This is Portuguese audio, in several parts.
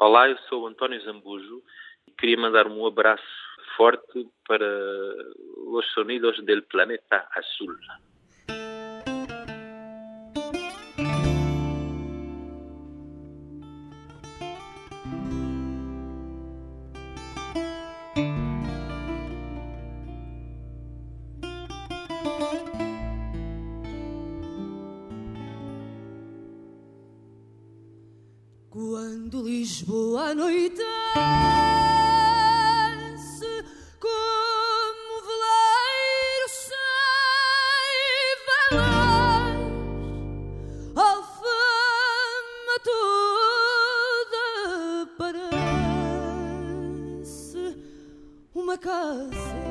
Olá, eu sou o António Zambujo e queria mandar um abraço forte para os sonidos del planeta azul. Quando Lisboa anoitece como veleiro sem velas, Alfama toda parece uma casa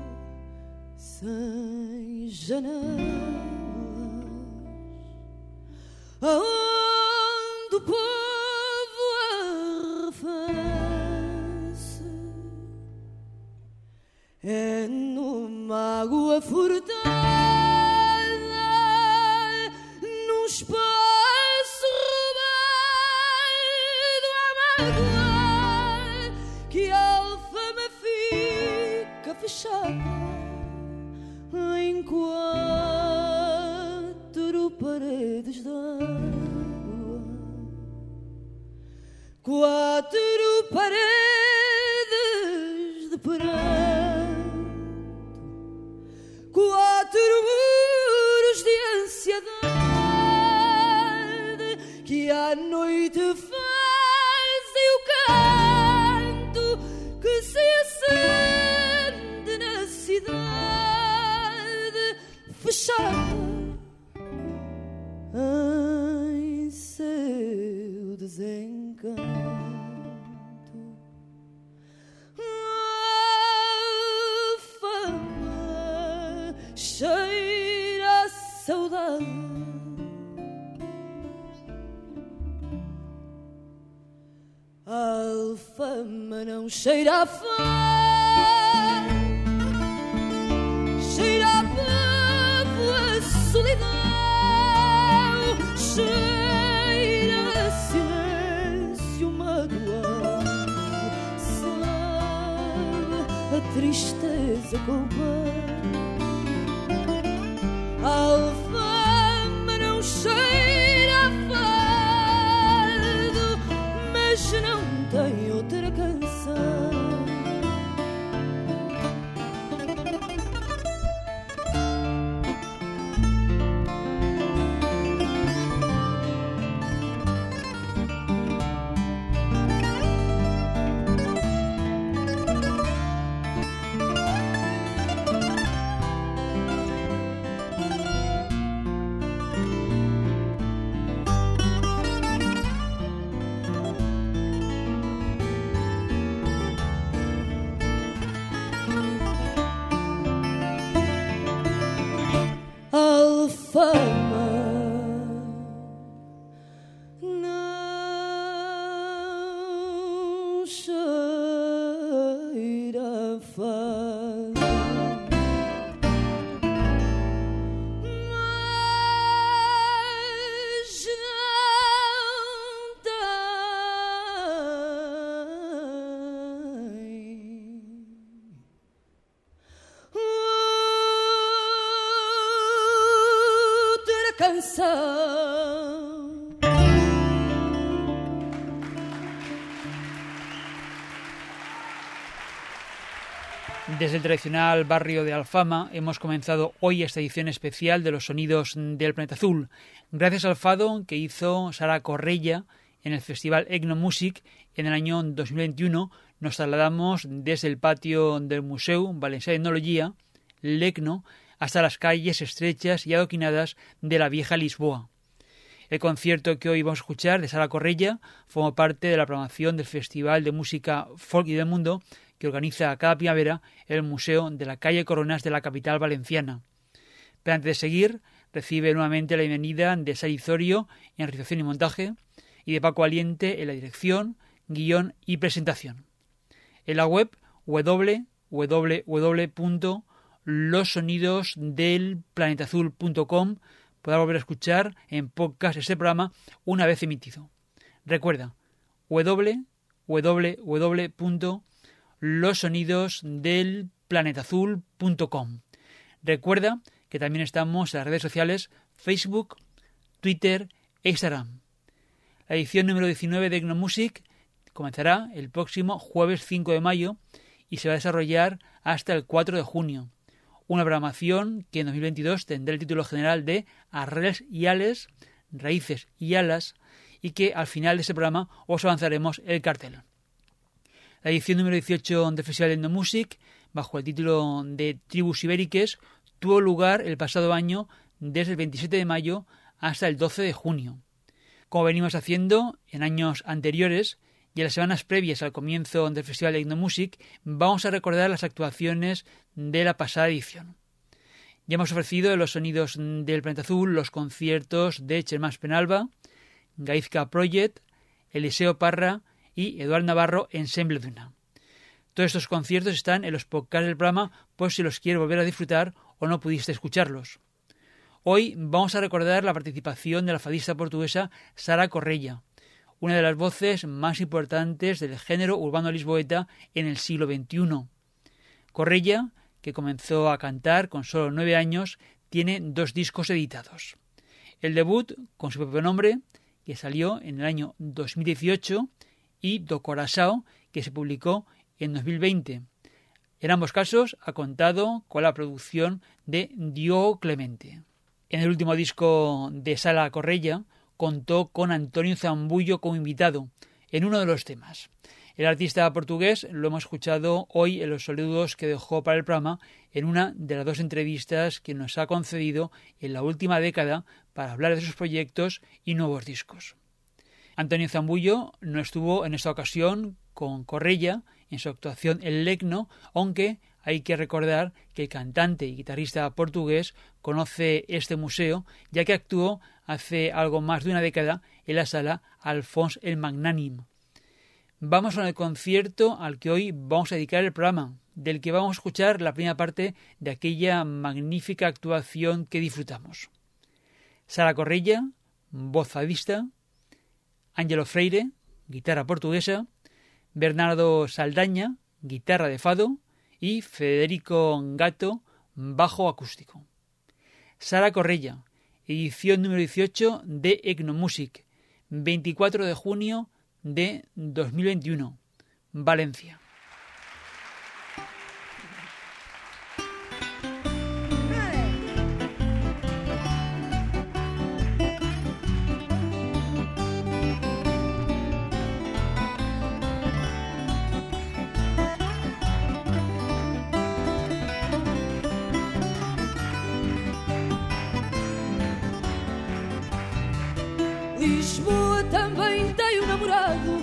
sem janelas, onde o povo é numa água furtada, num espaço roubado à mágoa, que a Alfama fica fechada em 4 paredes d'água, 4 paredes de pranto, 4 muros de ansiedade que à noite fazem o canto que se acende na cidade fechada em seu desencanto. Cheira a saudade, a Alfama não cheira a fome, cheira a povo, a solidão, cheira a silêncio magoado, sabe a tristeza culpada. A Alfama não cheira a fado, mas não tem outra canção. Desde el tradicional barrio de Alfama hemos comenzado hoy esta edición especial de los sonidos del planeta azul, gracias al fado que hizo Sara Correia en el Festival Etnomusic en el año 2021. Nos trasladamos desde el patio del Museu Valencià d'Etnologia, l'Ecno, hasta las calles estrechas y adoquinadas de la vieja Lisboa. El concierto que hoy vamos a escuchar de Sara Correia forma parte de la programación del Festival de Música Folk y del Mundo que organiza cada primavera el Museo de la Calle Coronas de la capital valenciana. Pero antes de seguir, recibe nuevamente la bienvenida de Sara Izorio en realización y montaje y de Paco Aliente en la dirección, guión y presentación. En la web www.losonidosdelplanetazul.com podrás volver a escuchar en podcast este programa una vez emitido. Recuerda, www.losonidosdelplanetazul.com. www.losonidosdelplanetazul.com. Recuerda que también estamos en las redes sociales Facebook, Twitter e Instagram. La edición número 19 de Egnomusic comenzará el próximo jueves 5 de mayo y se va a desarrollar hasta el 4 de junio. Una programación que en 2022 tendrá el título general de Arrels y Ales, Raíces y Alas, y que al final de ese programa os avanzaremos el cartel. La edición número 18 del Festival de Egnomusic, bajo el título de Tribus Ibériques, tuvo lugar el pasado año desde el 27 de mayo hasta el 12 de junio. Como venimos haciendo en años anteriores y en las semanas previas al comienzo del Festival de Egnomusic, vamos a recordar las actuaciones de la pasada edición. Ya hemos ofrecido en los sonidos del Planeta Azul los conciertos de Chermás Penalba, Gaizka Project, Eliseo Parra y Eduard Navarro Ensemble Duna. Todos estos conciertos están en los podcasts del programa por si los quieres volver a disfrutar o no pudiste escucharlos. Hoy vamos a recordar la participación de la fadista portuguesa Sara Correia, una de las voces más importantes del género urbano lisboeta en el siglo XXI. Correia, que comenzó a cantar con solo 9 años, tiene 2 discos editados. El debut, con su propio nombre, que salió en el año 2018, y Do Coração, que se publicó en 2020. En ambos casos ha contado con la producción de Diogo Clemente. En el último disco de Sara Correia contó con Antonio Zambullo como invitado en uno de los temas. El artista portugués lo hemos escuchado hoy en los saludos que dejó para el programa en una de las 2 entrevistas que nos ha concedido en la última década para hablar de sus proyectos y nuevos discos. Antonio Zambullo no estuvo en esta ocasión con Correia en su actuación en Legno, aunque hay que recordar que el cantante y guitarrista portugués conoce este museo, ya que actuó hace algo más de una década en la sala Alfons el Magnánimo. Vamos con el concierto al que hoy vamos a dedicar el programa, del que vamos a escuchar la primera parte de aquella magnífica actuación que disfrutamos. Sara Correia, voz fadista, Ángelo Freire, guitarra portuguesa, Bernardo Saldaña, guitarra de fado, y Federico Gato, bajo acústico. Sara Correia, edición número 18 de Egnomusic, 24 de junio de 2021, Valencia. Lisboa também tem um namorado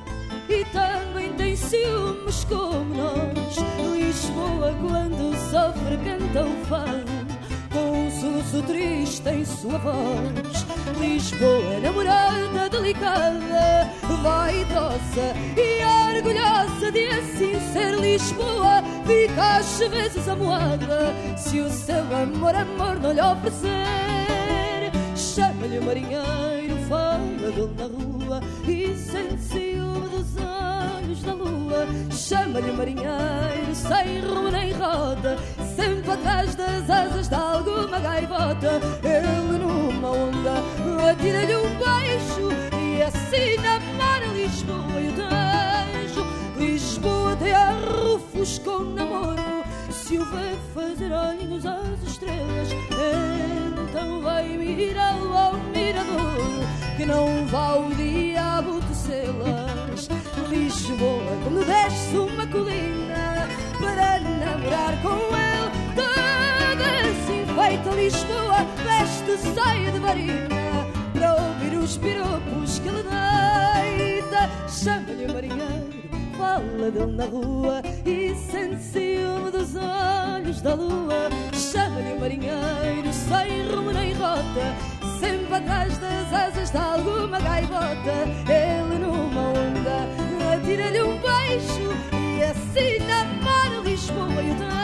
e também tem ciúmes como nós. Lisboa quando sofre canta o fado com um sussurro triste em sua voz. Lisboa namorada delicada, vaidosa e orgulhosa de assim ser. Lisboa fica às vezes amuada se o seu amor não lhe oferecer. Chama-lhe o marinheiro, fala dele na rua e sente ciúme dos olhos da lua. Chama-lhe o marinheiro, sem rumo nem roda, sempre atrás das asas de alguma gaivota. Ele numa onda atira-lhe um beijo e assim namora Lisboa e o Tejo. Lisboa tem arrufos com namoro, se o vê fazer olhinhos às estrelas, então vai mirá-lo ao mirador, que não vá o diabo tecê-las. Lisboa quando desce uma colina para namorar com ele, toda assim feita. Lisboa veste saia de varina para ouvir os piropos que ele deita. Chama-lhe o marinheiro, fala dele na rua e sente ciúme dos olhos da lua. Chama-lhe o marinheiro, sem rumo nem rota, sempre atrás das asas de alguma gaivota. Ele numa onda atira-lhe um beijo e assim namora Lisboa e o Tejo.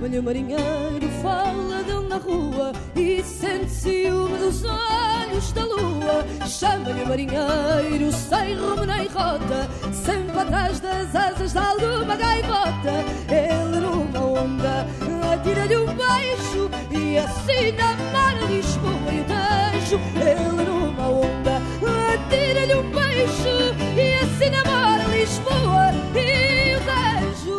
Chama-lhe o marinheiro, fala dele na rua e sente ciúme dos olhos da lua. Chama-lhe o marinheiro, sem rumo nem rota, sempre atrás das asas de alguma gaivota. Ele numa onda atira-lhe um beijo e assim namora Lisboa e o Tejo. Ele numa onda atira-lhe um beijo e assim namora Lisboa e o Tejo.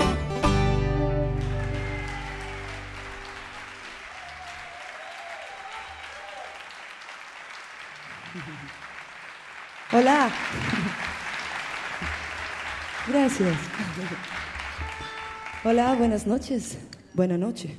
Hola. Gracias. Hola, buenas noches. Buenas noches.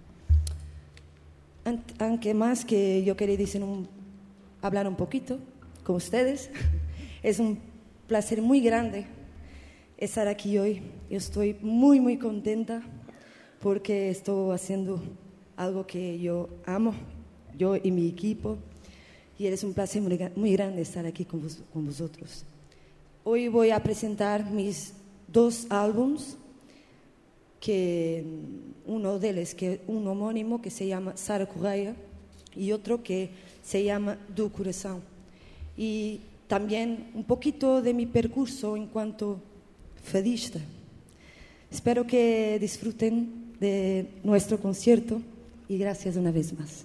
Aunque más que yo quería decir hablar un poquito con ustedes, es un placer muy grande estar aquí hoy. Yo estoy muy, muy contenta porque estoy haciendo algo que yo amo, yo y mi equipo. Y es un placer muy grande estar aquí con vosotros. Hoy voy a presentar mis 2 álbums, que uno de ellos que es un homónimo que se llama Sara Correia y otro que se llama Do Coração. Y también un poquito de mi percurso en cuanto fadista. Espero que disfruten de nuestro concierto y gracias una vez más.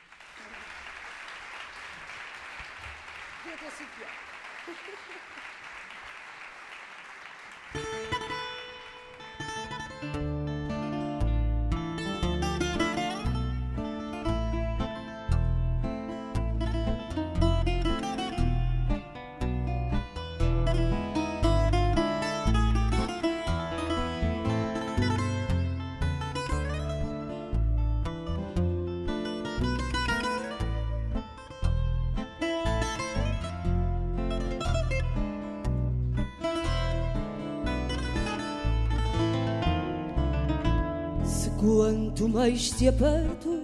Quanto mais te aperto,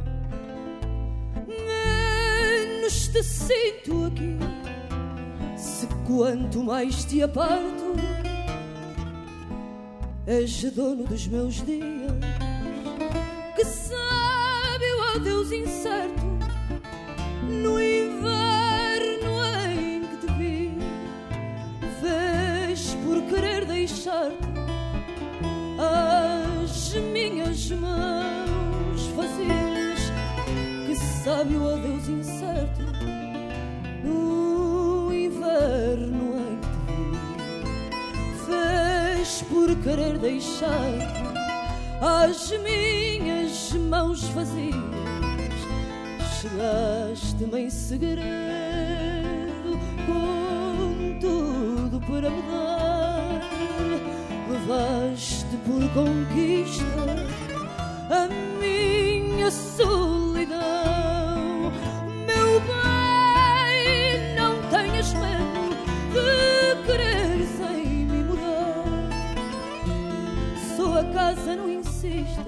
menos te sinto aqui. Se quanto mais te aparto, és dono dos meus dias, que sabe o adeus incerto no inverno em que te vi. Vês por querer deixar-te as minhas mãos vazias, que sabe o adeus incerto no inverno em que te vi. Fez por querer deixar-te as minhas mãos vazias. Chegaste-me em segredo com tudo para me dar. Levaste por conquista a minha solidão. Meu bem, não tenhas medo de querer sem me morar. Sou a casa, não insistas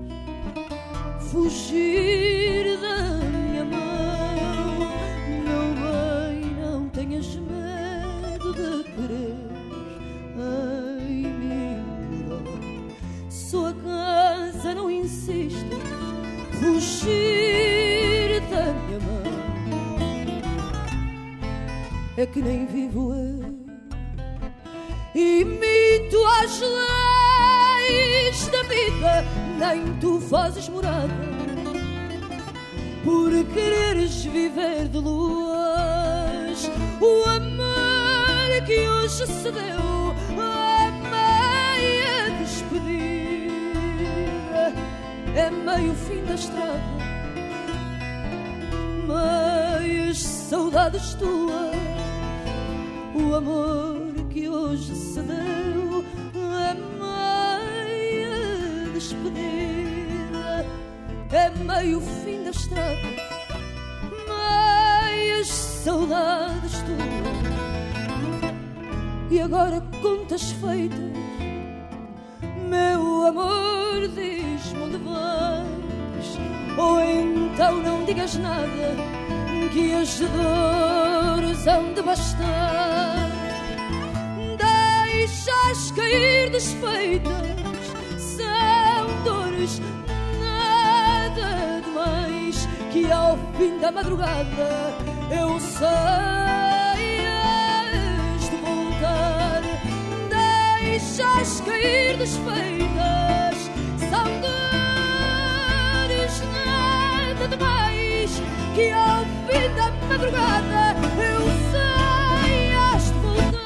fugir da minha mão. Meu bem, não tenhas medo de querer em mim morar. Sou a casa, não insistas fugir da minha mão. É que nem vivo eu, imito as leis da vida, nem tu fazes morada por quereres viver de luas. O amor que hoje se deu a meia despedida é meio fim da estrada, meias saudades tuas. O amor que hoje se deu a meia despedida é meio fim da estrada, meias saudades tuas. E agora contas feitas, meu amor, diz-me onde vais, ou então não digas nada, que as dores hão de bastar. Deixas cair desfeitas, são dores, nada demais, que ao fim da madrugada eu sei has de voltar. Deixas cair desfeitas saudades, nada demais, que ao fim da madrugada eu sei has de voltar.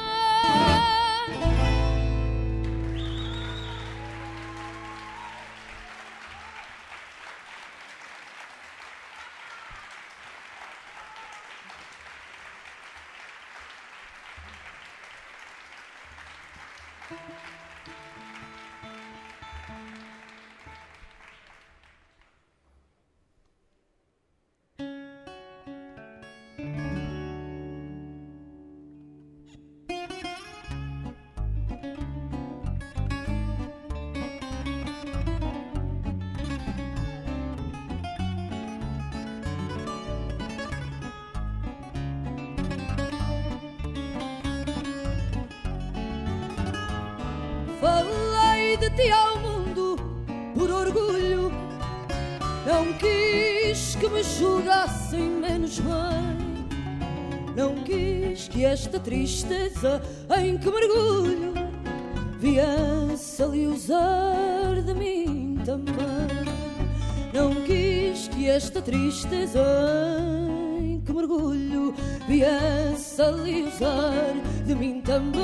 Falei de ti ao mundo por orgulho, não quis que me julgassem menos bem, não quis que esta tristeza em que mergulho viesse a lhe usar de mim também. Não quis que esta tristeza em que mergulho viesse a lhe usar de mim também.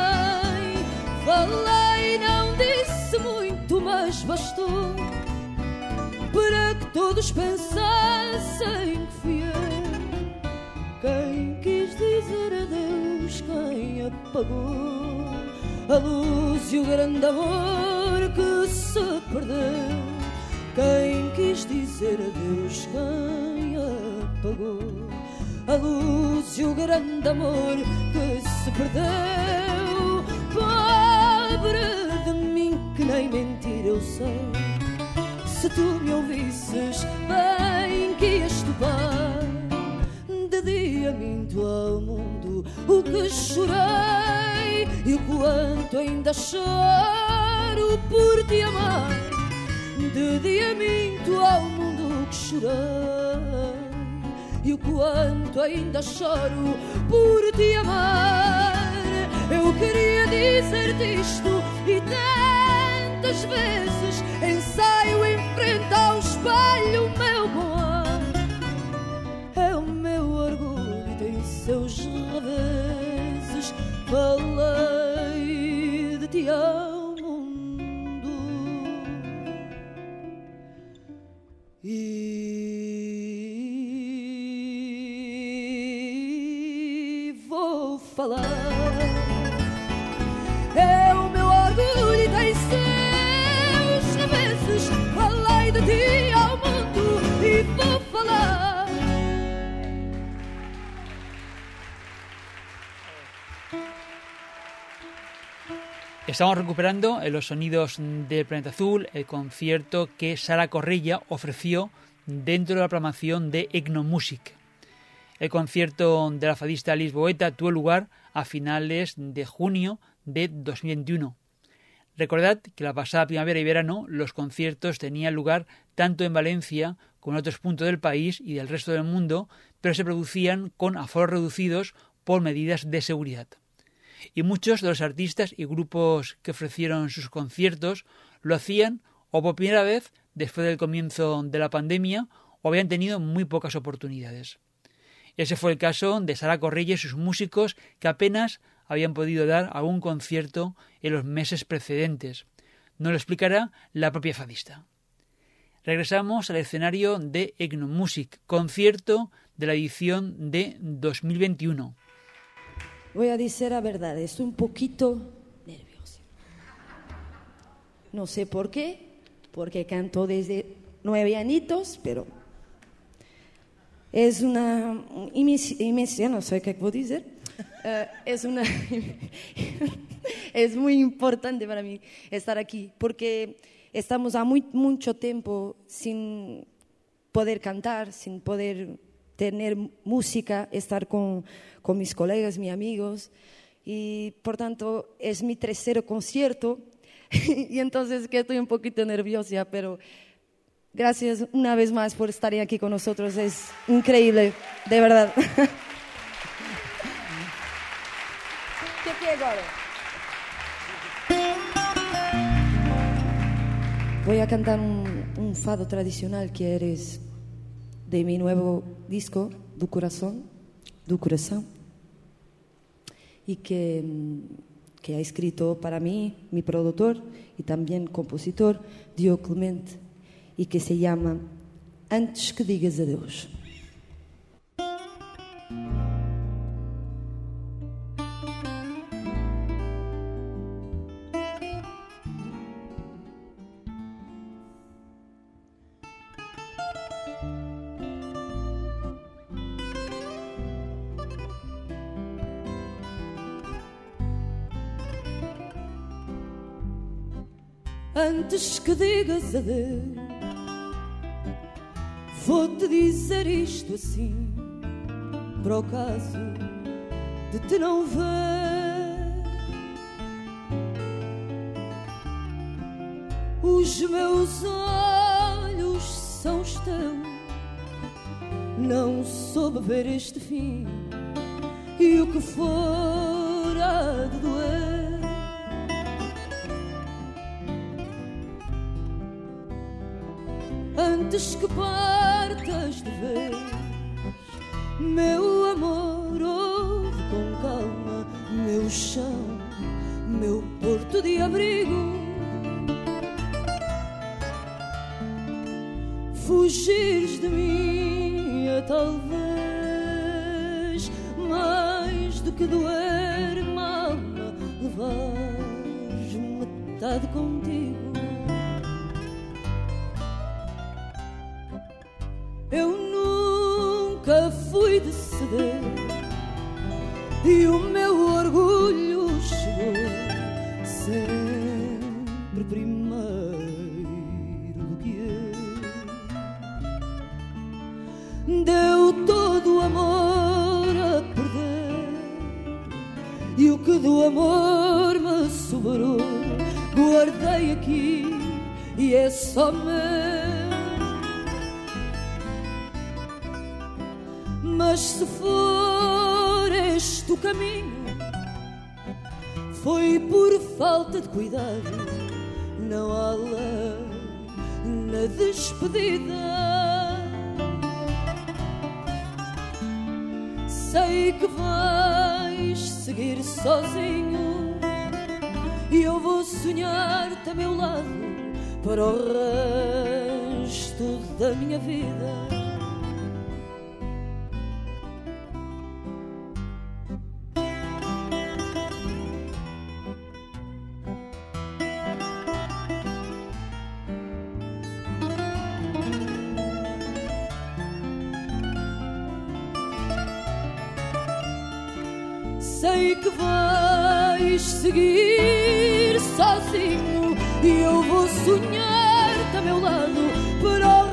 Falei, não disse muito, mas bastou para que todos pensassem que fui eu quem quis dizer adeus, quem apagou a luz e o grande amor que se perdeu. Quem quis dizer adeus, quem apagou a luz e o grande amor que se perdeu. Pobre de mim que nem mentir eu sei, se tu me ouvisses bem que ias topar. De dia minto ao mundo o que chorei e o quanto ainda choro por te amar. De dia minto ao mundo o que chorei e o quanto ainda choro por te amar. Eu queria dizer-te isto e tantas vezes ensaio em frente ao espelho o meu bom ar. É o meu orgulho e tem seus reveses. Falei de ti ao mundo e vou falar. É o meu orgulho e tem seus reveses. Falei de ti ao mundo e vou falar. Estamos recuperando en los sonidos del Planeta Azul el concierto que Sara Correia ofreció dentro de la programación de Etnomusic. El concierto de la fadista lisboeta tuvo lugar a finales de junio de 2021. Recordad que la pasada primavera y verano los conciertos tenían lugar tanto en Valencia como en otros puntos del país y del resto del mundo, pero se producían con aforos reducidos por medidas de seguridad. Y muchos de los artistas y grupos que ofrecieron sus conciertos lo hacían o por primera vez después del comienzo de la pandemia o habían tenido muy pocas oportunidades. Ese fue el caso de Sara Correia y sus músicos, que apenas habían podido dar algún concierto en los meses precedentes. Nos lo explicará la propia fadista. Regresamos al escenario de Etnomusic, concierto de la edición de 2021. Voy a decir la verdad, estoy un poquito nerviosa. No sé por qué, porque canto desde 9 añitos, pero es una inmensidad, no sé qué puedo decir. Es muy importante para mí estar aquí, porque estamos a mucho tiempo sin poder cantar, sin poder tener música, estar con mis colegas, mis amigos, y por tanto es mi tercer concierto. Y entonces que estoy un poquito nerviosa, pero gracias una vez más por estar aquí con nosotros. Es increíble, de verdad. ¿Qué quiero ahora? Voy a cantar un fado tradicional que es de mi nuevo disco, Do Coração, y que ha escrito para mí, mi productor y también compositor, Diogo Clemente, y que se llama Antes que digas adeus. Antes que digas adeus, vou-te dizer isto assim, para o caso de te não ver. Os meus olhos são os teus, não soube ver este fim, e o que for há de doer. Antes que partas de vez, meu amor, ouve com calma, meu chão, meu porto de abrigo. Fugires de mim é talvez mais do que doer-me a alma, levares metade contigo. Eu nunca fui de ceder e o meu orgulho chegou sempre primeiro do que eu. Deu todo o amor a perder e o que do amor me sobrou guardei aqui e é só meu. Mas se for este o caminho, foi por falta de cuidado, não há lei na despedida. Sei que vais seguir sozinho e eu vou sonhar-te a meu lado para o resto da minha vida. Sei que vais seguir sozinho e eu vou sonhar-te a meu lado para o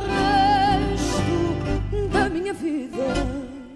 resto da minha vida.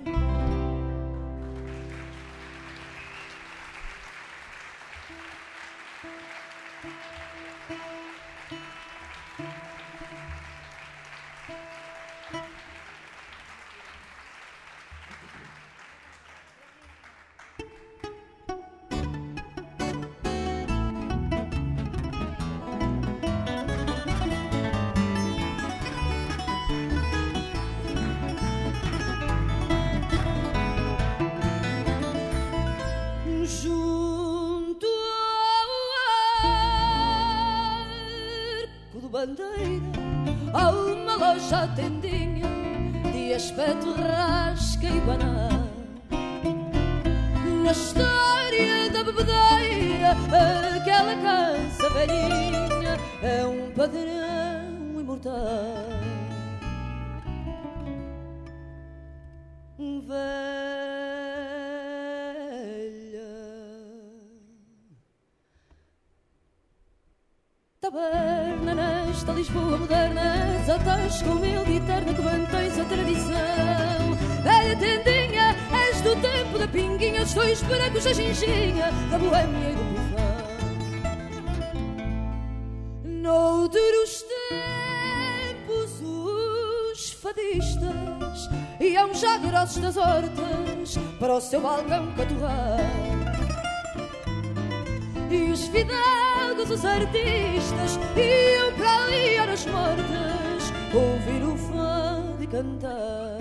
Junto ao arco do bandeira há uma loja tendinha de aspecto rasca e banal. Na história da bebedeira aquela casa velhinha é um padrão imortal. Taberna nesta Lisboa moderna, desatasca humilde e eterna que mantens a tradição. Velha tendinha, és do tempo da pinguinha, os dois buracos da ginginha, da boémia e do bufão. Noutros tempos os fadistas iam já grossos das hortas para o seu balcão caturrar, e os fidalgos, os artistas, iam para ali horas mortas ouvir o fado e cantar.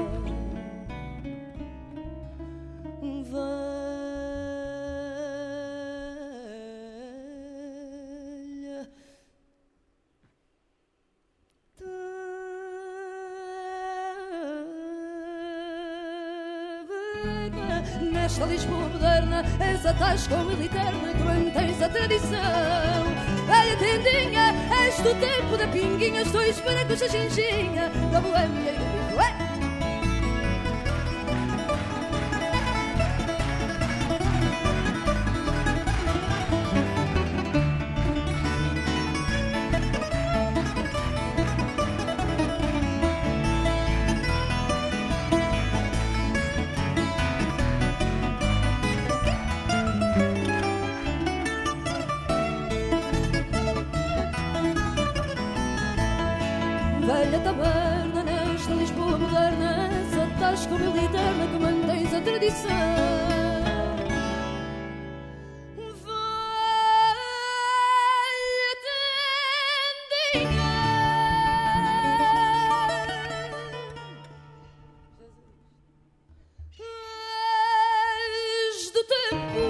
Nesta Lisboa moderna, essa tasca militerna que mantens a tradição. Velha tendinha, és do tempo da pinguinha, os dois brancos da ginginha, da boêmia e do bico. Velha taberna, nesta Lisboa moderna, essa tasca militerna que mantens a tradição. Velha tendinha, és do tempo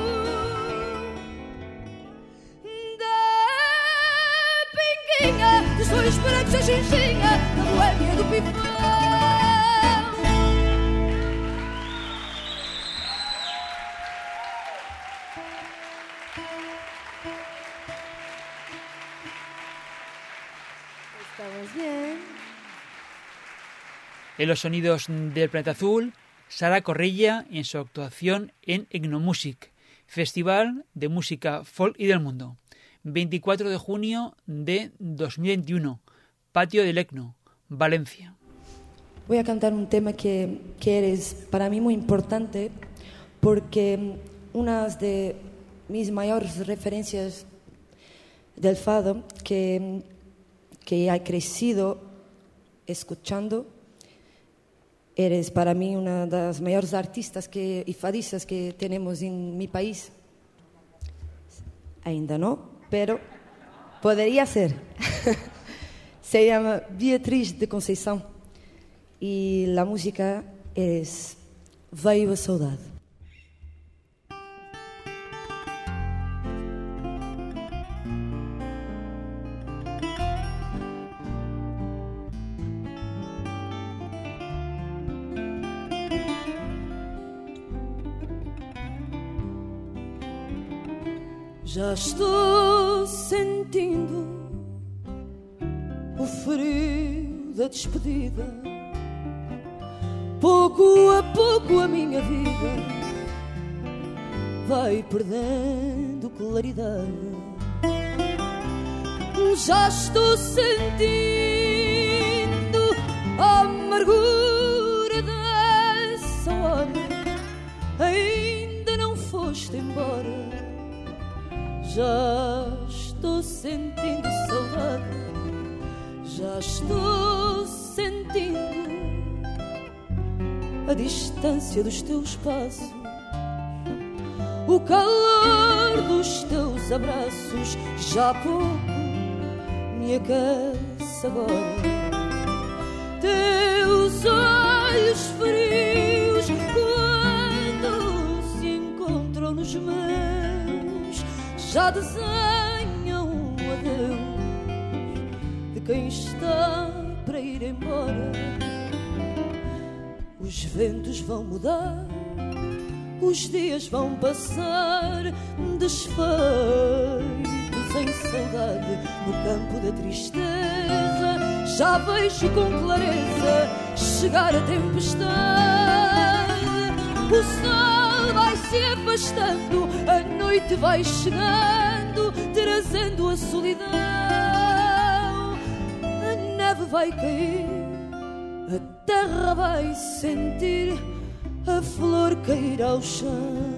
da pinguinha, dos dois brancos da ginginha, da boêmia do pifão. Estamos bien. En los sonidos del Planeta Azul, Sara Correia en su actuación en Etnomusic, Festival de Música Folk y del Mundo. 24 de junio de 2021, Patio del Ecno, Valencia. Voy a cantar un tema que es para mí muy importante porque una de mis mayores referencias del fado que he crecido escuchando, eres para mí una de las mayores artistas y fadistas que tenemos en mi país. Ainda no, pero podría ser. Se llama Beatriz de Conceição y la música es Veio a Saudade. Já estou sentindo o frio da despedida. Pouco a pouco a minha vida vai perdendo claridade. Já estou sentindo a amargura dessa hora. Ainda não foste embora. Já estou sentindo saudade. Já estou sentindo a distância dos teus passos, o calor dos teus abraços. Já pouco me aquece agora. Teus olhos frios quando se encontram nos meus já desenham um adeus de quem está para ir embora. Os ventos vão mudar, os dias vão passar, desfeitos em saudade no campo da tristeza. Já vejo com clareza chegar a tempestade. O sol vai se afastando, a noite vai chegando, trazendo a solidão. A neve vai cair, a terra vai sentir a flor cair ao chão.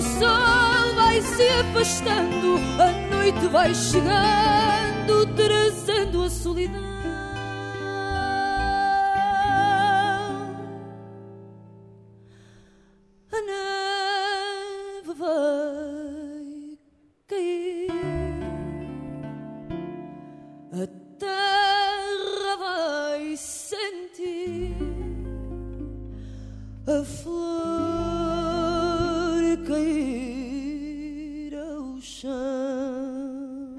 O sol vai se afastando, a noite vai chegando, trazendo a solidão. A neve vai cair, a terra vai sentir a flor cair ao chão.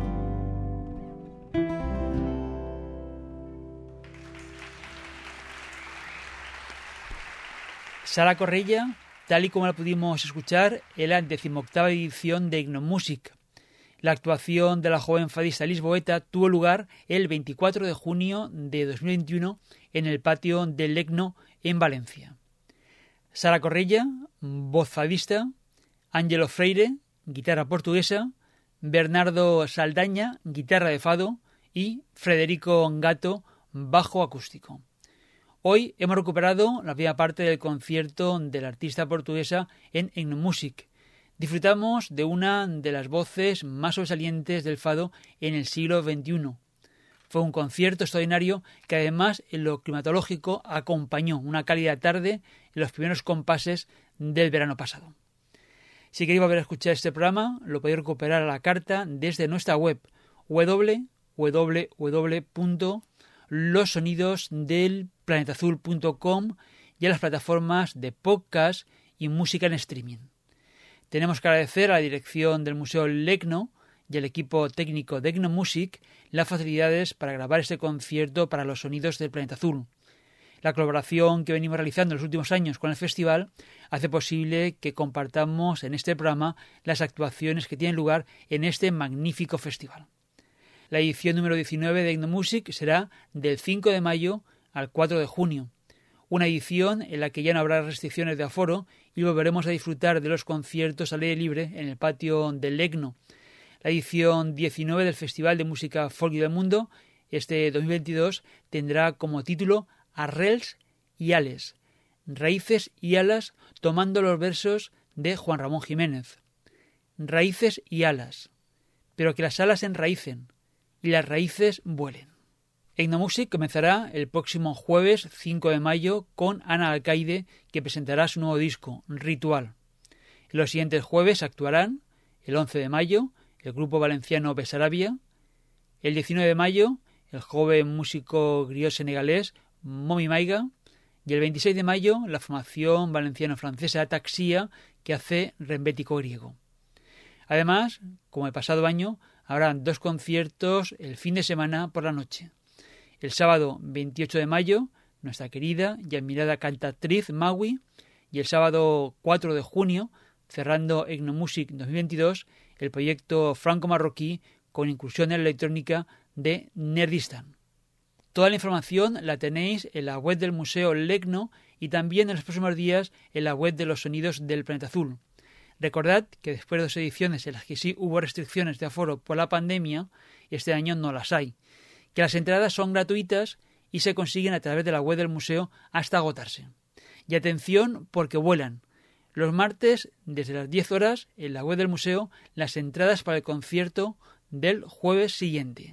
Sara Correia, tal y como la pudimos escuchar en la 18ª edición de Etnomusic. La actuación de la joven fadista lisboeta tuvo lugar el 24 de junio de 2021 en el patio del Lecno en Valencia. Sara Correia, voz fadista, Ángelo Freire, guitarra portuguesa, Bernardo Saldaña, guitarra de fado y Frederico Gato, bajo acústico. Hoy hemos recuperado la primera parte del concierto de la artista portuguesa en Etnomusic. Disfrutamos de una de las voces más sobresalientes del fado en el siglo XXI. Fue un concierto extraordinario que además en lo climatológico acompañó una cálida tarde en los primeros compases del verano pasado. Si queréis volver a escuchar este programa, lo podéis recuperar a la carta desde nuestra web www.losonidosdelplanetazul.com y a las plataformas de podcast y música en streaming. Tenemos que agradecer a la dirección del Museo Lecno y al equipo técnico de Etnomusic las facilidades para grabar este concierto para los sonidos del Planeta Azul. La colaboración que venimos realizando en los últimos años con el festival hace posible que compartamos en este programa las actuaciones que tienen lugar en este magnífico festival. La edición número 19 de Etnomusic será del 5 de mayo al 4 de junio. Una edición en la que ya no habrá restricciones de aforo y volveremos a disfrutar de los conciertos al aire libre en el patio del Lecno. La edición 19 del Festival de Música Folk del Mundo, este 2022, tendrá como título Arrels y Ales, raíces y alas, tomando los versos de Juan Ramón Jiménez. Raíces y alas, pero que las alas enraícen y las raíces vuelen. Etnomusic comenzará el próximo jueves 5 de mayo con Ana Alcaide, que presentará su nuevo disco, Ritual. En los siguientes jueves actuarán, el 11 de mayo, el grupo valenciano Besarabia, el 19 de mayo, el joven músico griot senegalés Momi Maiga, y el 26 de mayo, la formación valenciano-francesa Taxia, que hace rembético griego. Además, como el pasado año, habrá 2 conciertos el fin de semana por la noche. El sábado 28 de mayo, nuestra querida y admirada cantatriz Maui, y el sábado 4 de junio, cerrando Etnomusic 2022, el proyecto franco-marroquí con incursión en la electrónica de Nerdistan. Toda la información la tenéis en la web del Museo Lecno y también en los próximos días en la web de los Sonidos del Planeta Azul. Recordad que después de 2 ediciones en las que sí hubo restricciones de aforo por la pandemia, este año no las hay, que las entradas son gratuitas y se consiguen a través de la web del museo hasta agotarse. Y atención porque vuelan. Los martes, desde las 10 horas, en la web del museo, las entradas para el concierto del jueves siguiente.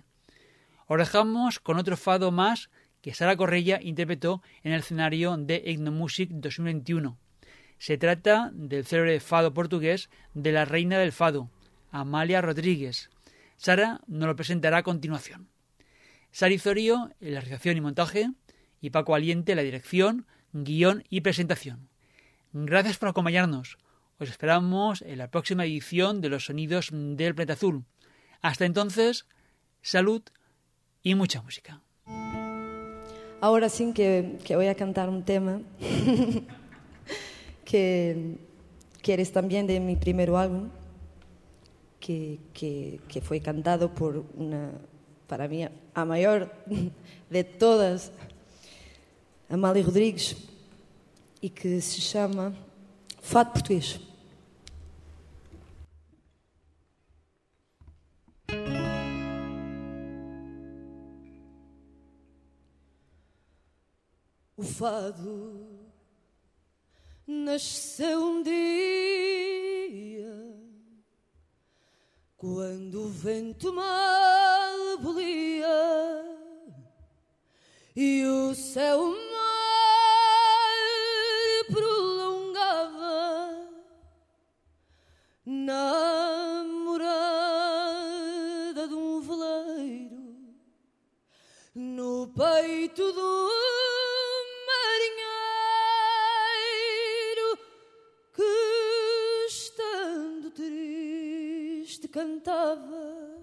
Os dejamos con otro fado más que Sara Correia interpretó en el escenario de Etnomusic 2021. Se trata del célebre fado portugués de la reina del fado, Amália Rodríguez. Sara nos lo presentará a continuación. Sari Zorio en la realización y montaje y Paco Aliente en la dirección, guión y presentación. Gracias por acompañarnos. Os esperamos en la próxima edición de Los Sonidos del Planeta Azul. Hasta entonces, salud y mucha música. Ahora sí que voy a cantar un tema que eres también de mi primer álbum, que fue cantado por una, para mí, a mayor de todas, Amália Rodrigues, e que se chama Fado Português. O fado nasceu dia dia, quando o vento mal bolia e o céu mar prolongava na morada de um veleiro, no peito do marinheiro que, estando triste, cantava,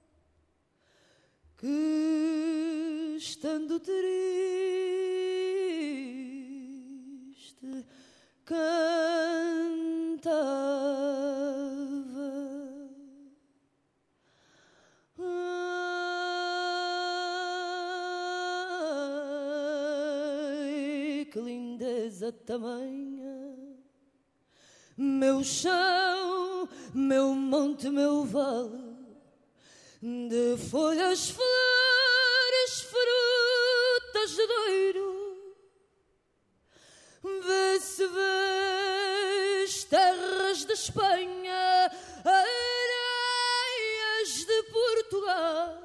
que, estando triste, cantava. Ai, que lindeza tamanha, meu chão, meu monte, meu vale, de folhas, flores, frutas de doiro. Vê-se, vês terras de Espanha, areias de Portugal,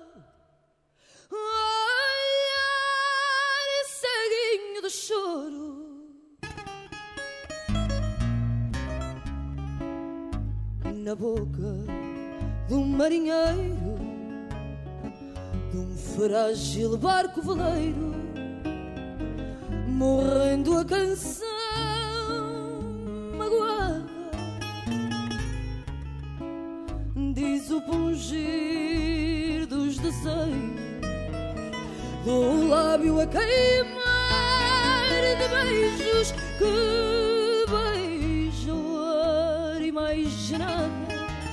olhar ceguinho de choro, na boca de um marinheiro, de um frágil barco veleiro, morrendo a canção magoada, diz o pungir dos desejos, do lábio a queimar de beijos que beijam o ar e mais nada,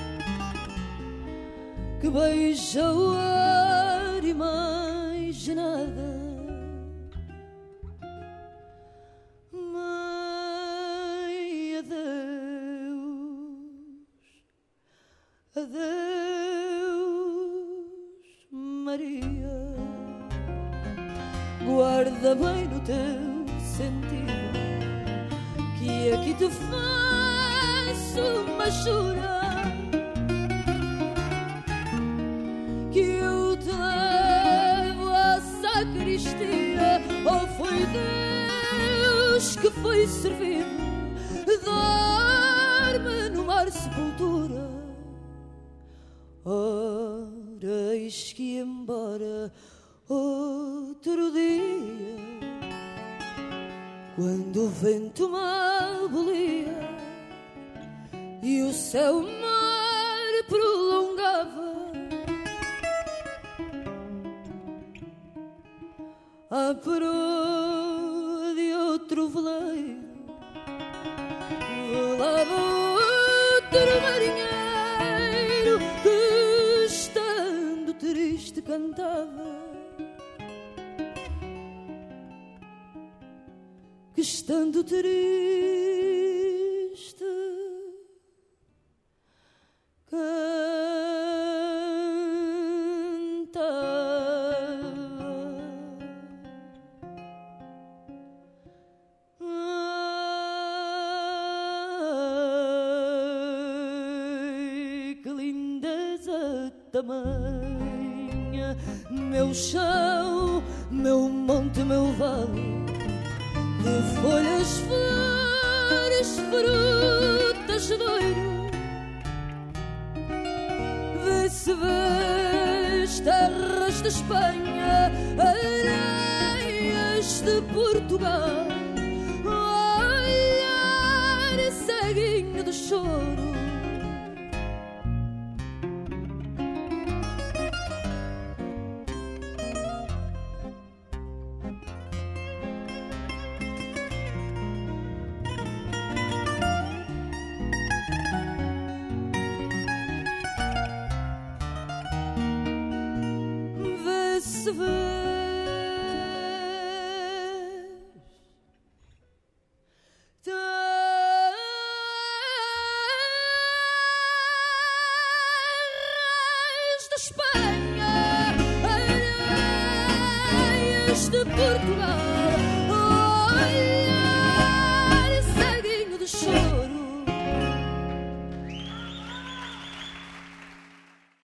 que beija o ar e mais nada. Mãe, adeus, adeus, Maria, guarda bem no teu sentido, que aqui te faço uma jura, que eu te levo à sacristia. Oh, foi Deus que foi servido, dar-me no mar sepultura. Ora, eis que embora outro dia, quando o vento mal bolia e o céu mar prolongava, à proa de outro veleiro, velava outro marinheiro que, estando triste, cantava, que, estando triste, tamanha, meu chão, meu monte, meu vale, de folhas, flores, frutas de doiro. Vê-se, vês terras de Espanha, areias de Portugal, olhar ceguinho de choro. Se vês terras de Espanha, areias de Portugal,